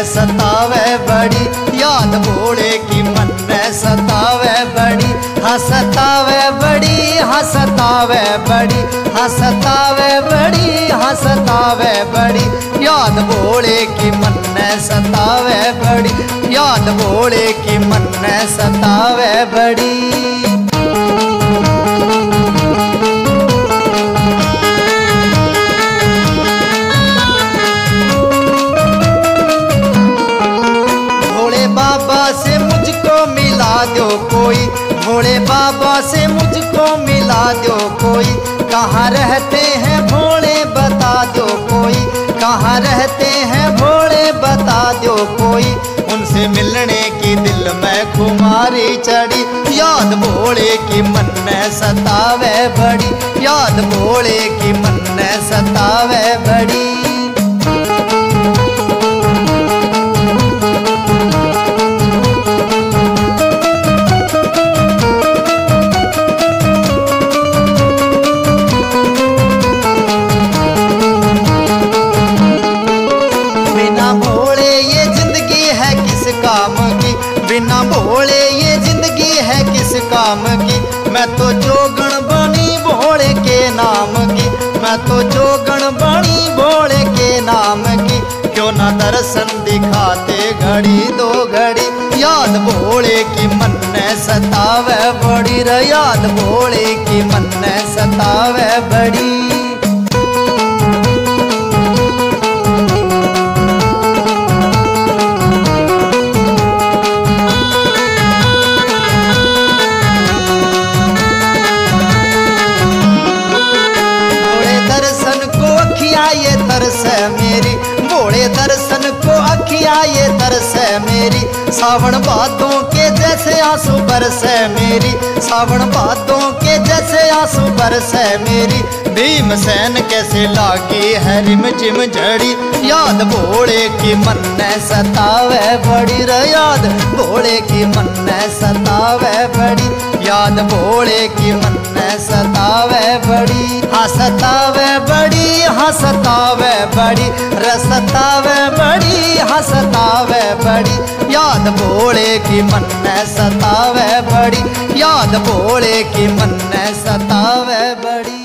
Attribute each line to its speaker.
Speaker 1: सतावे बड़ी, याद भोले की मन सतावे बड़ी। हंसतावे बड़ी, हंसतावे बड़ी, हंसतावे बड़ी, हंसतावे बड़ी, याद भोले की मन सतावे बड़ी, याद भोले की मन सतावे बड़ी। बाबा से मुझको मिला दो कोई, भोले बाबा से मुझको मिला दो कोई, कहाँ रहते हैं भोले बता दो कोई, कहाँ रहते हैं भोले बता दो कोई, उनसे मिलने की दिल में खुमारी चढ़ी, याद भोले की मन सतावे बड़ी, याद भोले की मन सतावे बड़ी। बिना भोले ये जिंदगी है किस काम की, बिना भोले ये जिंदगी है किस काम की, मैं तो जोगण बनी भोले के नाम की, मैं तो जोगण बनी भोले के नाम की, क्यों ना दर्शन दिखाते घड़ी दो घड़ी, याद भोले की मन सतावे बड़ी रे, याद भोले की मन सतावे बड़ी। ये तरस है मेरी, भोले दर्शन को अखियाँ ये तरस है मेरी, सावन भादों के जैसे आंसू बरस है मेरी, सावन भादों के जैसे आंसू बरस है मेरी, भीमसेन कैसे लागी है रिम झिम झड़ी, याद भोले की मन सतावे बड़ी रे, याद भोले की मन सतावे बड़ी, याद भोले की मन सतावे बड़ी। हंसतावे बड़ी, हंसतावे बड़ी, रसतावे बड़ी, हंसतावे बड़ी, याद भोले की मन सतावे बड़ी, याद भोले की मन सतावे बड़ी।